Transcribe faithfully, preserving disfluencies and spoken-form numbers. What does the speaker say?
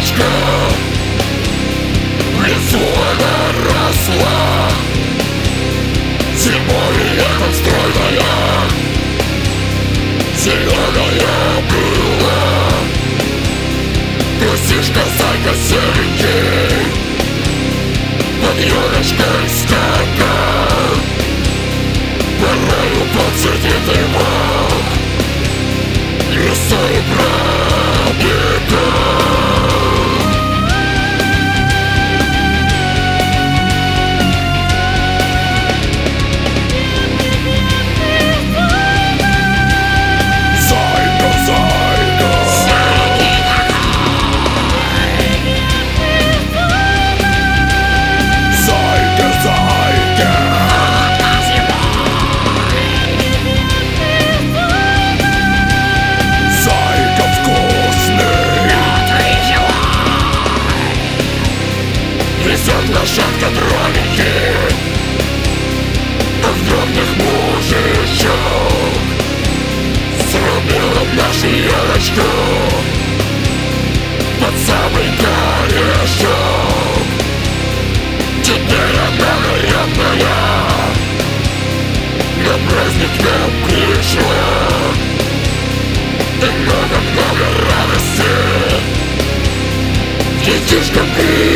елочка, в лесу она росла. Зимой летом стройная, зеленая была. Трусишка, зайка, серенький, под елочкой скакал. Порою подсветит его лесой пробегал. Везет лошадка дровики, в дровных мужичок. Срубила нашу елочку под самый корешок. Теперь она нарядная на праздник нам пришла. И много-много радости детишкам.